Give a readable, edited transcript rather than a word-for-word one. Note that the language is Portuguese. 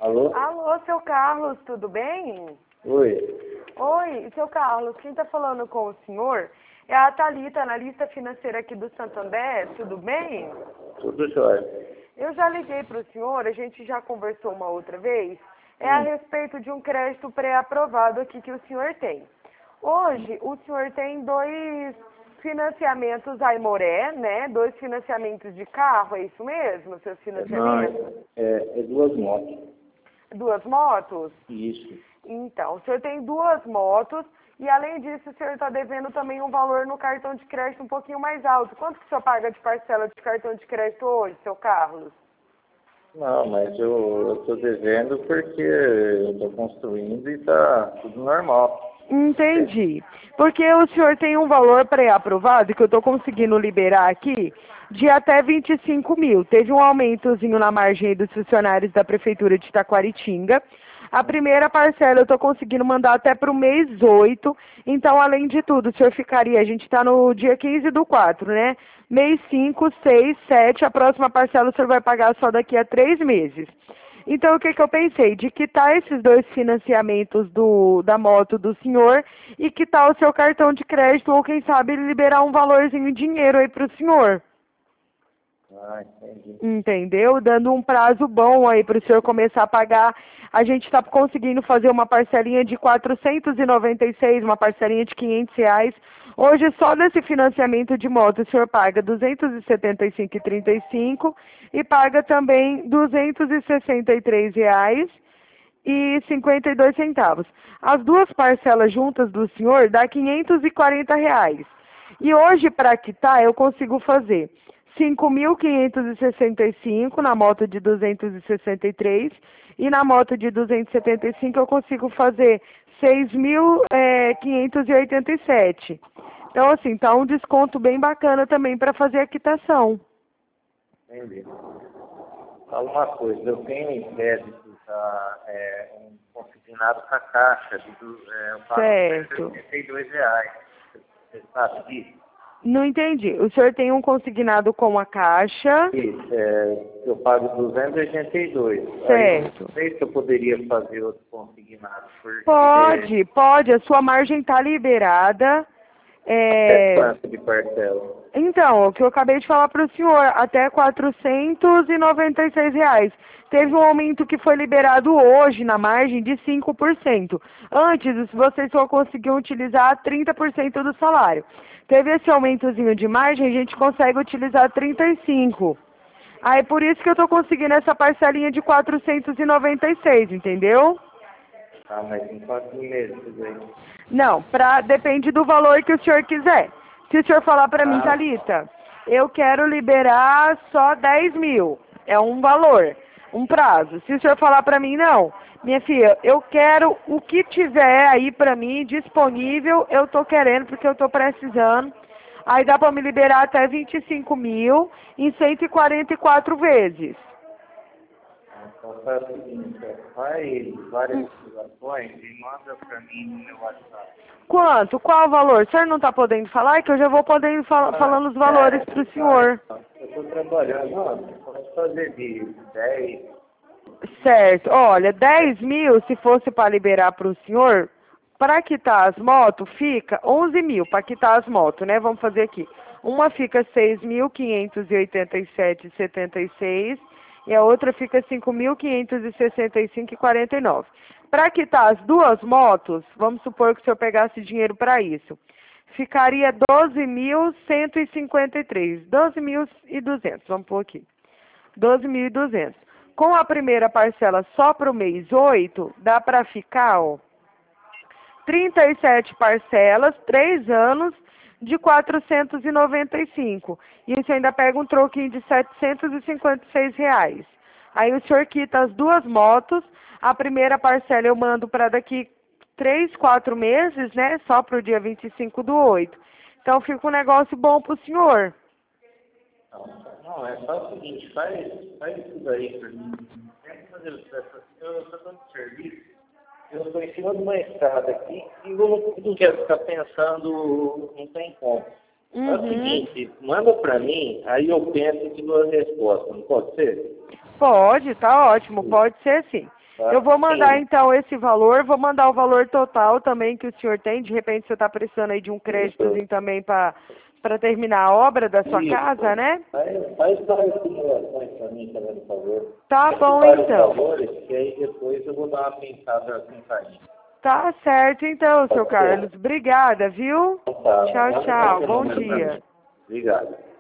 Alô? Alô, seu Carlos, tudo bem? Oi. Oi, seu Carlos, quem está falando com o senhor é a Thalita, analista financeira aqui do Santander, tudo bem? Tudo jóia. Eu já liguei para o senhor, a gente já conversou uma outra vez, é a respeito de um crédito pré-aprovado aqui que o senhor tem. Hoje, o senhor tem dois financiamentos Aimoré, né? Dois financiamentos de carro, é isso mesmo, seus financiamentos? Não, é duas motos. Duas motos? Isso. Então, o senhor tem duas motos e, além disso, o senhor está devendo também um valor no cartão de crédito um pouquinho mais alto. Quanto que o senhor paga de parcela de cartão de crédito hoje, seu Carlos? Não, mas eu estou devendo porque eu estou construindo e está tudo normal. Entendi. Porque o senhor tem um valor pré-aprovado que eu estou conseguindo liberar aqui de até 25 mil. Teve um aumentozinho na margem aí dos funcionários da Prefeitura de Taquaritinga. A primeira parcela eu estou conseguindo mandar até para o mês 8. Então, além de tudo, o senhor ficaria, a gente está no dia 15/4, né? Mês 5, 6, 7, a próxima parcela o senhor vai pagar só daqui a 3 meses. Então, o que eu pensei? De quitar esses dois financiamentos da moto do senhor e quitar o seu cartão de crédito ou, quem sabe, liberar um valorzinho em dinheiro aí para o senhor. Ah, entendi. Entendeu? Dando um prazo bom aí para o senhor começar a pagar. A gente está conseguindo fazer uma parcelinha de 496, uma parcelinha de R$ 500. Hoje, só desse financiamento de moto, o senhor paga R$ 275,35 e paga também R$ 263,52. As duas parcelas juntas do senhor dá R$ 540. E hoje, para quitar, eu consigo fazer 5.565 na moto de 263 e na moto de 275 eu consigo fazer 6.587. Então, assim, tá um desconto bem bacana também para fazer a quitação. Entendi. Fala uma coisa, eu tenho em crédito um consignado com a Caixa, eu pago Certo. R$82. Você sabe disso? Não entendi. O senhor tem um consignado com a Caixa? Isso, eu pago 282. Certo. Aí, não sei se eu poderia fazer outro consignado. Porque Pode. A sua margem está liberada. quanto de parcela? Então, o que eu acabei de falar para o senhor, até R$ 496. Teve um aumento que foi liberado hoje na margem de 5%. Antes, vocês só conseguiam utilizar 30% do salário. Teve esse aumentozinho de margem, a gente consegue utilizar 35%. Aí, por isso que eu estou conseguindo essa parcelinha de 496, entendeu? Ah, mas em quantos meses isso aí? Não, depende do valor que o senhor quiser. Se o senhor falar para mim, Thalita, eu quero liberar só 10 mil, é um valor, um prazo. Se o senhor falar para mim, não, minha filha, eu quero o que tiver aí para mim disponível, eu tô querendo porque eu tô precisando. Aí dá para me liberar até 25 mil em 144 vezes. Então faz o seguinte, faz várias situações e manda para mim no meu WhatsApp. Quanto? Qual o valor? O senhor não está podendo falar? É que eu já vou podendo falando os valores para o senhor. Eu estou trabalhando, pode fazer de 10. Certo. Olha, 10 mil, se fosse para liberar para o senhor, para quitar as motos, fica 11 mil para quitar as motos, né? Vamos fazer aqui. Uma fica 6.587,76 e a outra fica 5.565,49. Para quitar as duas motos, vamos supor que o senhor pegasse dinheiro para isso, ficaria 12.153, 12.200, vamos pôr aqui, 12.200. Com a primeira parcela só para o mês 8, dá para ficar, 37 parcelas, 3 anos, de 495. E o senhor ainda pega um troquinho de R$ 756. Aí o senhor quita as duas motos, a primeira parcela eu mando para daqui 3, 4 meses, né? Só para o dia 25/8. Então fica um negócio bom para o senhor. Não, é só o seguinte, faz isso daí para mim. Tenta fazer o processo. Eu estou dando serviço. Eu estou em cima de uma estrada aqui e eu não quero ficar pensando, não tem como. É o seguinte, manda para mim, aí eu penso e te dou a resposta, não pode ser? Pode, tá ótimo, pode ser sim. Eu vou mandar, Sim. então, esse valor, vou mandar o valor total também que o senhor tem. De repente, você está precisando aí de um créditozinho também para terminar a obra da sua casa, né? Faz várias simulações para mim, também, por favor. Tá bom, Vários então. valores, que aí depois eu vou dar uma pensada com carinho. Tá certo, então, seu Pode ser? Carlos. Obrigada, viu? Então tá. Tchau, Manda tchau. esse Bom número pra dia. mim. Obrigado.